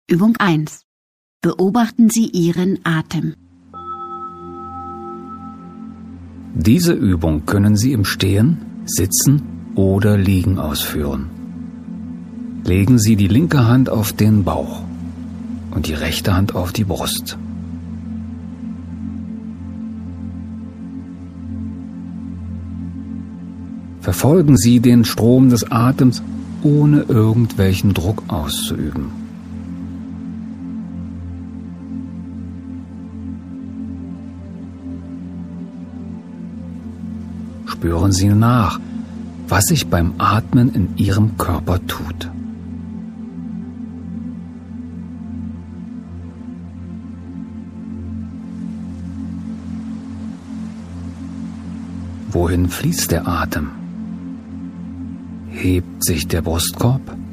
Übung 1. Beobachten Sie Ihren Atem. Diese Übung können Sie im Stehen, Sitzen oder Liegen ausführen. Legen Sie die linke Hand auf den Bauch und die rechte Hand auf die Brust. Verfolgen Sie den Strom des Atems, ohne irgendwelchen Druck auszuüben. Spüren Sie nach, was sich beim Atmen in Ihrem Körper tut. Wohin fließt der Atem? Hebt sich der Brustkorb?